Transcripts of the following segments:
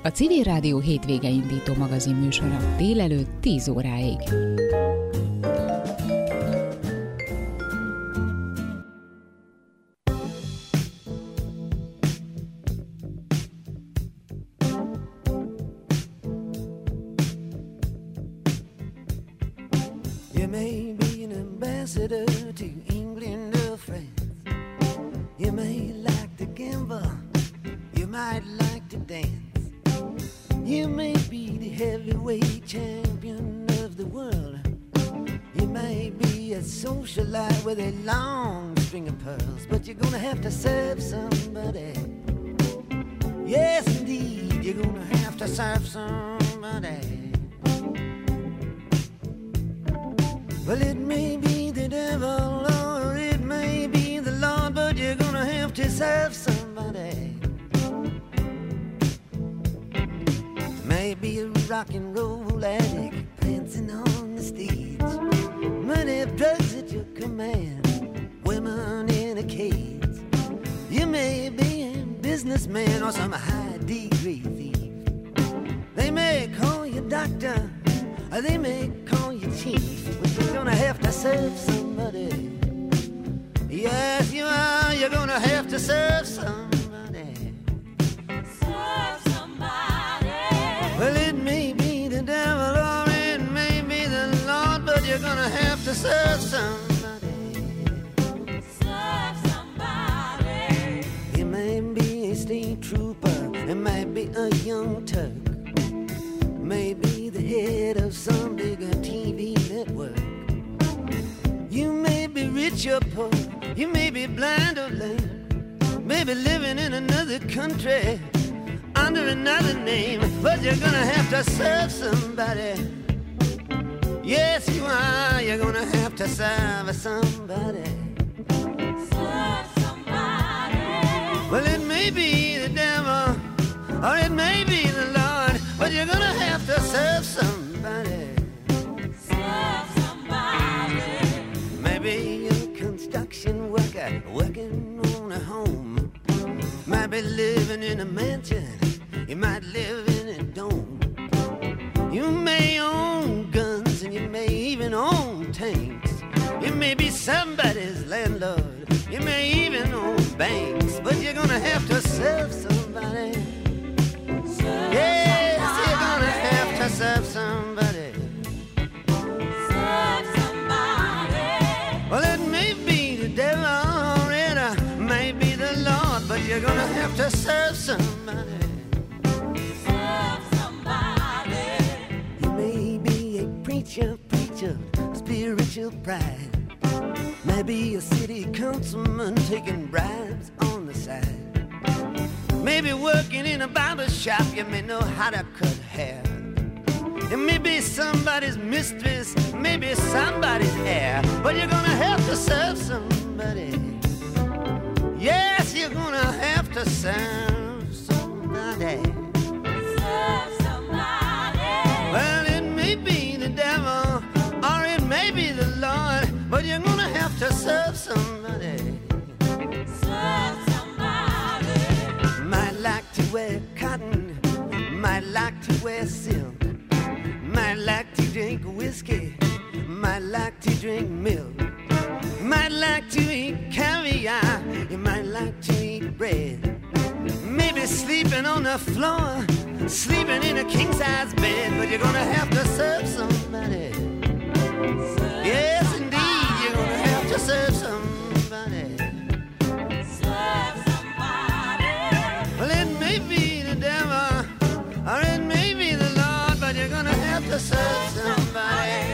A Civil Rádió hétvége indító magazin műsora délelőtt 10 óráig. You may be an ambassador to England or France. You may like to gamble. You might like to dance. You may be the heavyweight champion of the world. You may be a socialite with a long string of pearls, but you're gonna have to serve somebody. Yes, indeed, you're gonna have to serve somebody. Well, it may be the devil or it may be the Lord, but you're gonna have to serve somebody. Maybe a rock and roll addict prancing on the stage, might have drugs at your command, women in a cage. You may be a businessman or some high degree thief. They may call you doctor, or they may call you chief, but you're gonna have to serve somebody. Yes, you are, you're gonna have to serve somebody. Serve somebody. Well, it may be the devil or it may be the Lord, but you're gonna have to serve somebody. Serve somebody. You may be a state trooper, it might be a young Turk, maybe the head of some bigger TV network. You may be rich or poor, you may be blind or lame, maybe living in another country under another name, but you're gonna have to serve somebody. Yes, you are, you're gonna have to serve somebody. Serve somebody. Well, it may be the devil or it may be the Lord, but you're gonna have to serve somebody. Serve somebody. Maybe a construction worker working on a home, might be living in a mansion, you might live in a dome. You may own guns and you may even own tanks. You may be somebody's landlord, you may even own banks, but you're gonna have to serve somebody. Yes, you're gonna have to serve somebody. Serve somebody. Well, it may be the devil or it may be the Lord, but you're gonna have to serve somebody. Serve somebody. You may be a preacher, spiritual pride. Maybe a city councilman taking bribes on the side. Maybe working in a barber shop, you may know how to cut hair. It may be somebody's mistress, maybe somebody's heir, but you're gonna have to serve somebody. Yes, you're gonna have to serve somebody. Serve somebody. Well, it may be the devil or it may be the Lord, but you're gonna have to serve somebody. Serve somebody. Might like to wear cotton, might like to wear silk, might like to drink whiskey, might like to drink milk, might like to eat caviar, you might like to eat bread, maybe sleeping on the floor, sleeping in a king-size bed, but you're gonna have to serve somebody. Yes, indeed, you're gonna have to serve somebody. Serve somebody. Well, it may be the devil or it may be the Lord, but you're gonna have to serve somebody.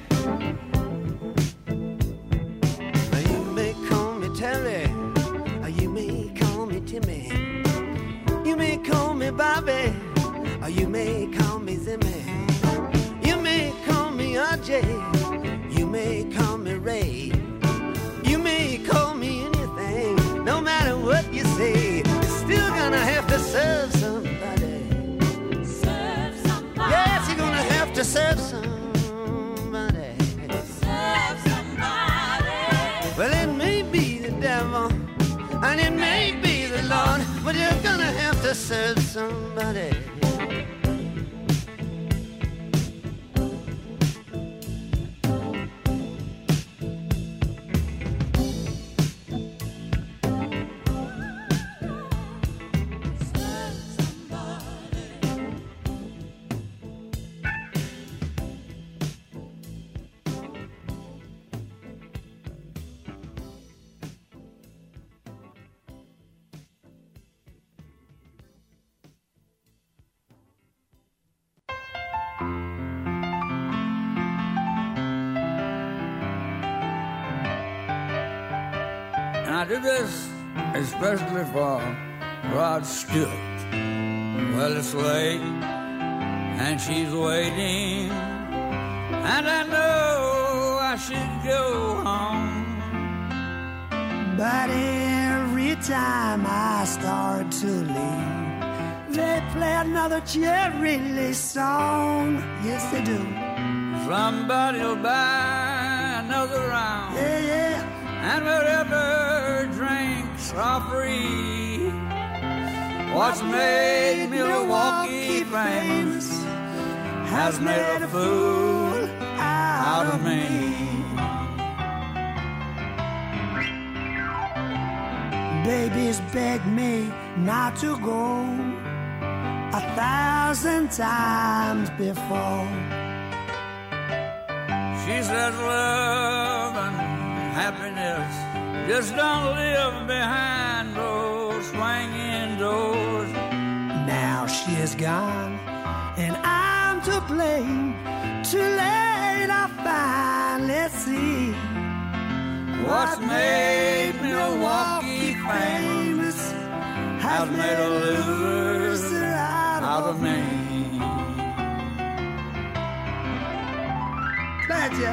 Now, you may call me Terry, or you may call me Timmy. You may call me Bobby, or you may call me Zimmy. You may call me RJ, you may call me Ray. You may call me anything, no matter what you say, you're still gonna have to serve somebody. Serve somebody. Yes, you're gonna have to serve somebody. Serve somebody. Well, it may be the devil and it may be the Lord, but you're gonna have to serve somebody. I do this especially for Rod Stewart. Well, it's late, and she's waiting, and I know I should go home. But every time I start to leave, they play another Jerry Lee song. Yes, they do. Somebody'll buy another round. Yeah, yeah. And whatever drinks are free. What's made Milwaukee famous has made a fool out of me. Baby's begged me not to go 1,000 times before. She says love and happiness just don't live behind those swinging doors. Now she is gone and I'm to blame. Too late I finally see what's made Milwaukee famous has made a loser out of me. Glad you.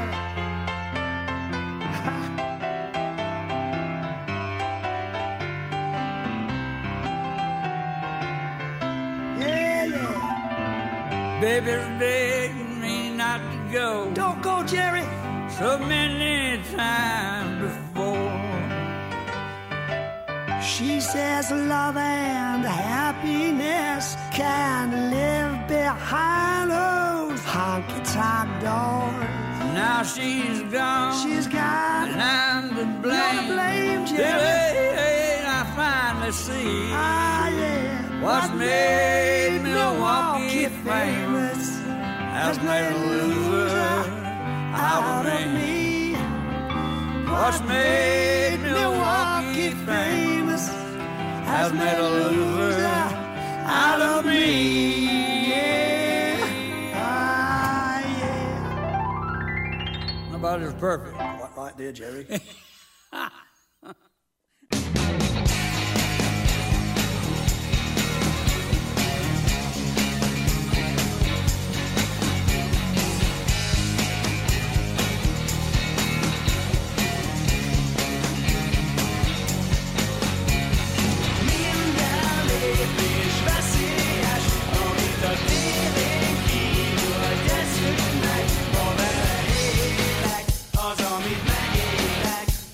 Yeah, yeah. Baby's begging me not to go. Don't go, Jerry. So many times before. She says love and happiness can live behind those honky-tonk doors. Now she's gone. She's gone. And I'm to blame. You're to blame, Jerry. Hey, I finally see. Ah, yeah. What's made Milwaukee famous has made a loser out of me. What's made Milwaukee famous has made a loser out of me. Yeah. Ah, yeah. Nobody's perfect. Right there, Jerry. Az, amit megélek,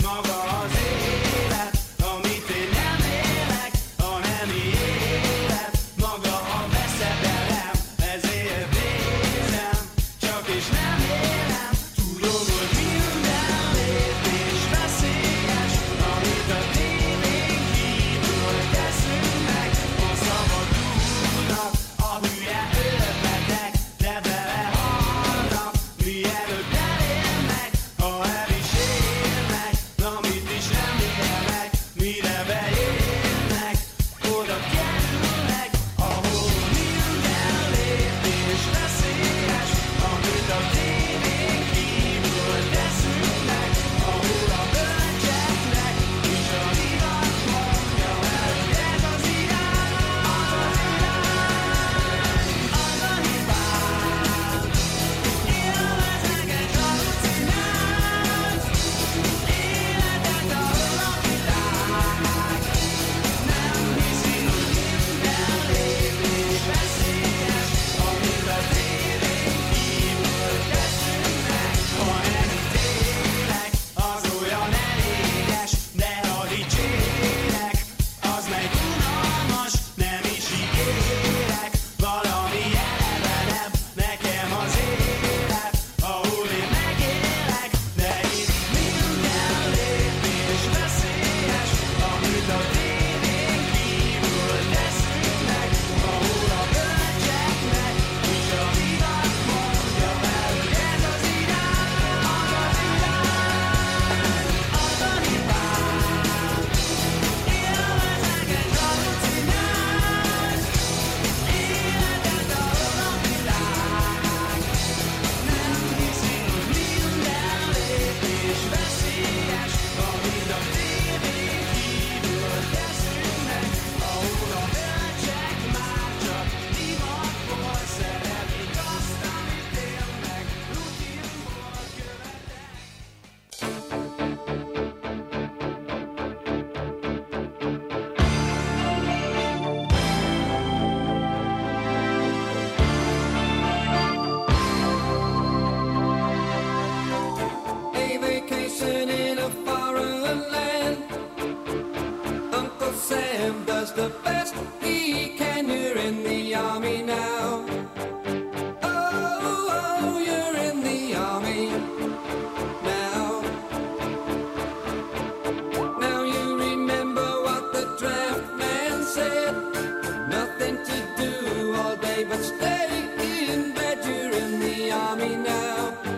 army now.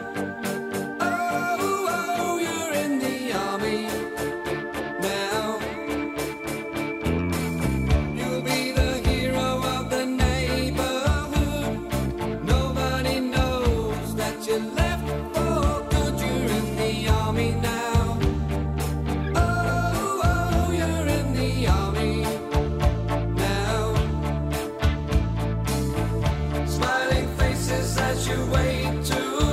Oh, oh, you're in the army now. You'll be the hero of the neighborhood. Nobody knows that you left for good. You're in the army now. Oh, oh, you're in the army now. Smiling faces as you wait to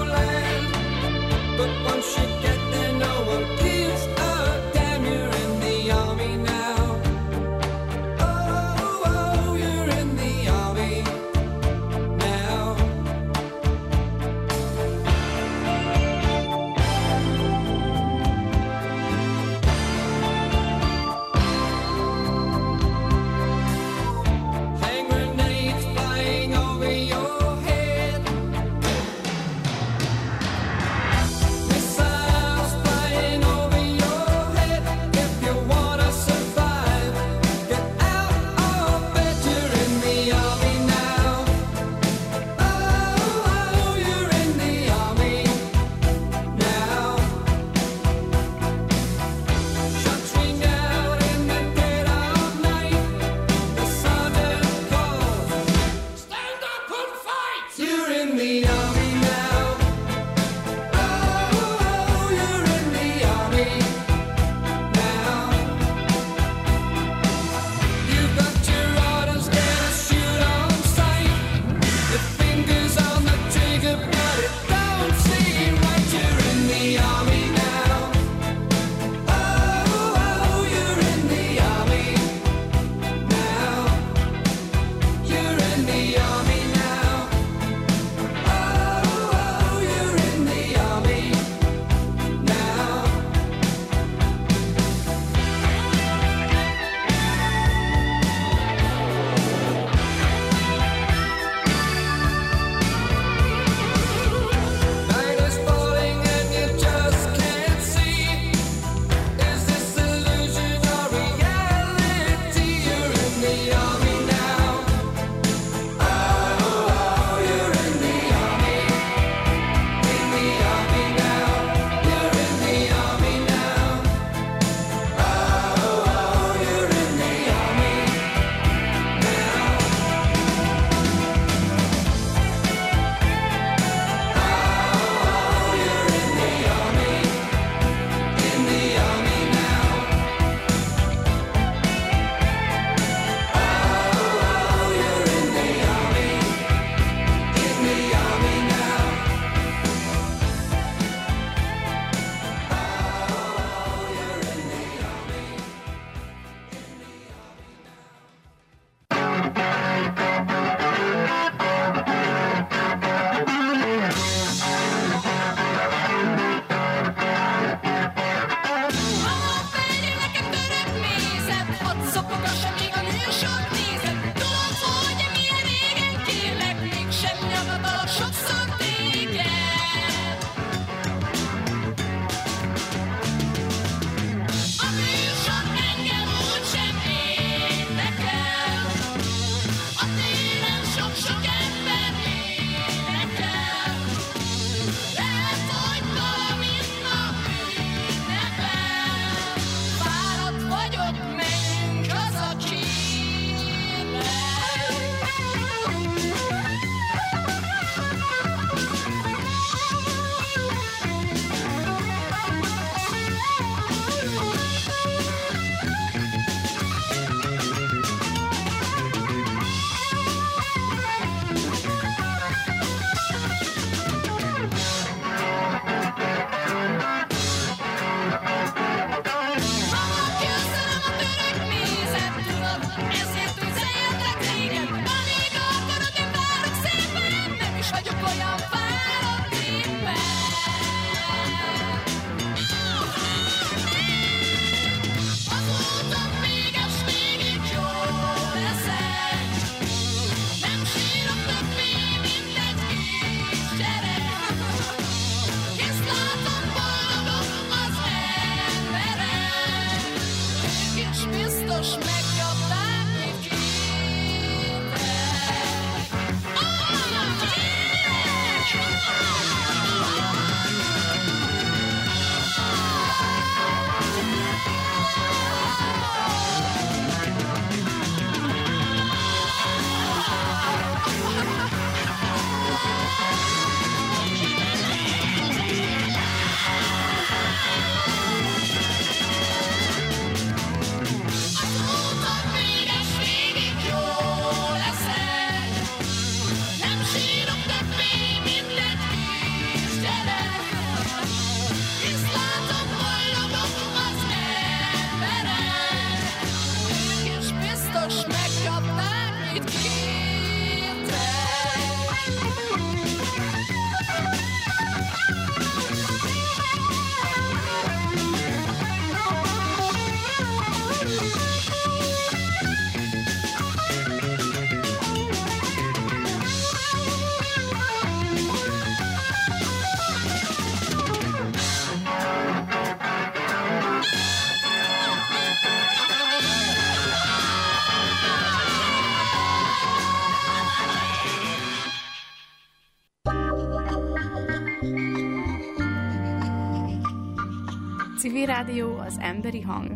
Civil Rádió, az emberi hang.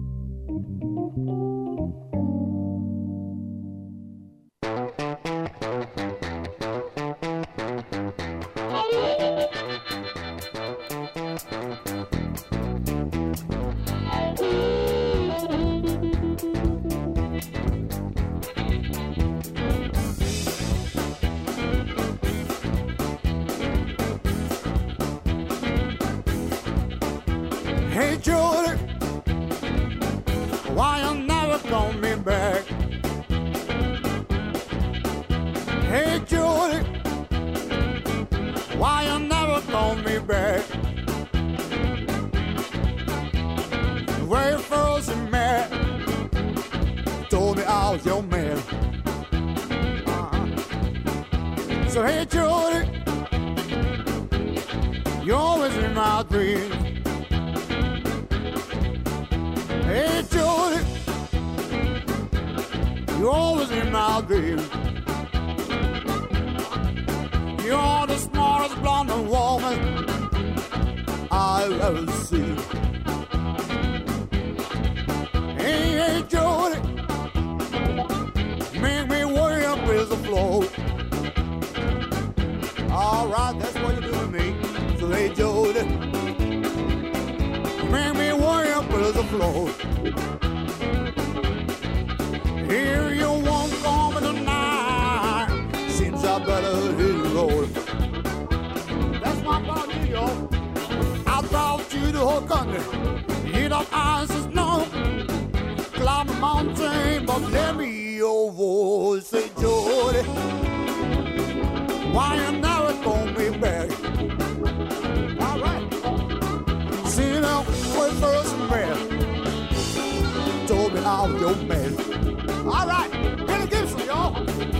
Hey Judy, why you never call me back? Hey Judy, why you never call me back? Very first you met, told me I was your man. So hey Judy, you're always in my dreams. Hey Judy, you're always in my dreams. You're the smartest blonde woman I've ever seen. Hey Judy, make me worry up as a float. All right, that's what you do to me. So hey Judy, make me worry up as a float. Here you won't call me tonight. Seems I better hit the road. That's my body, yo. I brought you the whole country. Hit up ice and snow. Climb a mountain, but let me hear your voice. Say, Jody, why you never call me back? All right. See now, when first met, told me I'm your man. All right, Billy Gibson, y'all.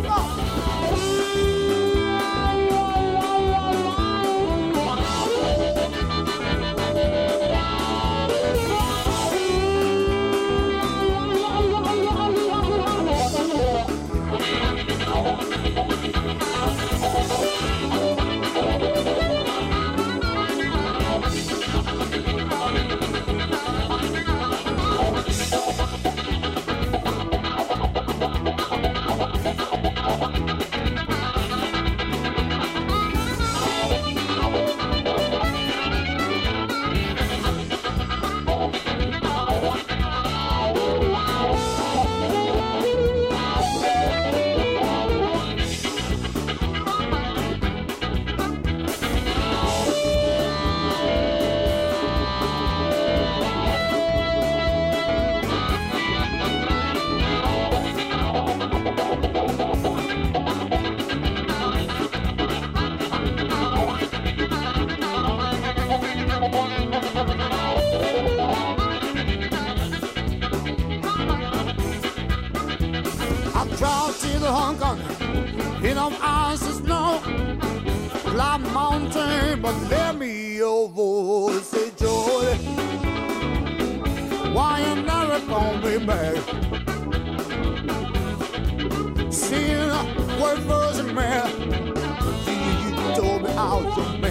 Hong Kong, in them ice and snow, climb mountain, but let me hear your voice. Say, Jody, why you never call me back? Seeing what first man, you told me I was your